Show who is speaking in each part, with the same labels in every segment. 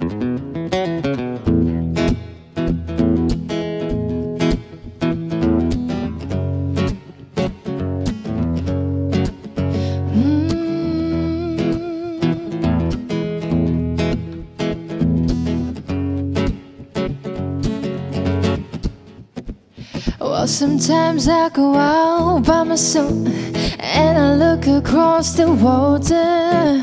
Speaker 1: Well, sometimes I go out by myself and I look across the water.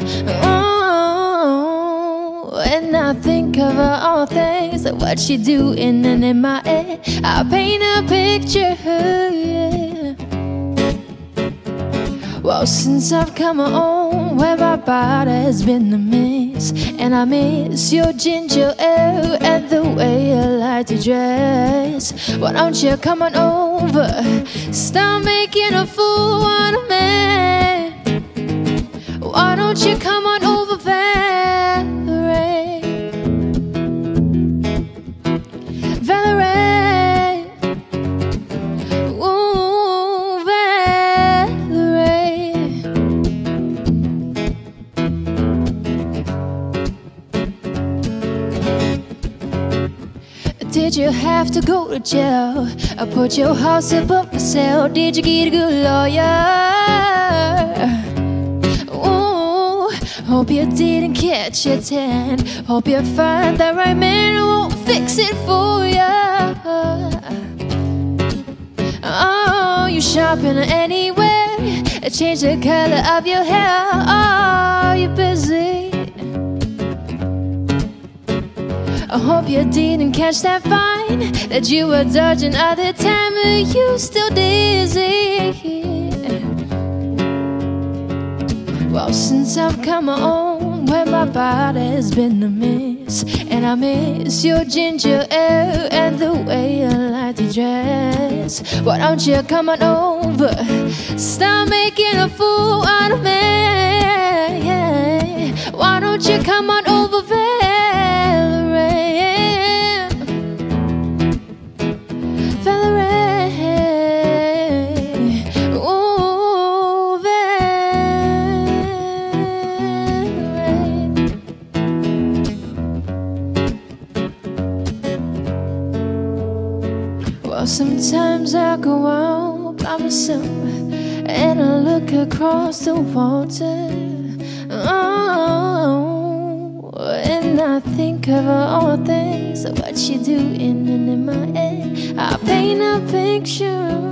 Speaker 1: Oh, and I think of all things, like what you doing, and in my head I paint a picture. Yeah. Well, since I've come home, where my body has been a mess, and I miss your ginger ale and the way you like to dress. Why don't you come on over, stop making a fool out of me? Why don't you come on over, Valerie? Valerie, ooh, Valerie. Did you have to go to jail? I put your house above for sale. Did you get a good lawyer? Ooh, hope you didn't catch your tan. Hope you find the right man who won't fix it for you. Oh, you shopping anywhere? Change the color of your hair. Oh, you busy? I hope you didn't catch that fine that you were dodging all the time. Are you still dizzy? Well, since I've come home, where my body has been a mess, and I miss your ginger ale and the way you like to dress. Why don't you come on over, stop making a fool out of me? Yeah. Why don't you come on over, Valerie? Well, sometimes I go out by myself and I look across the water. Oh, and I think of all things, what you doing, and in my head I paint a picture.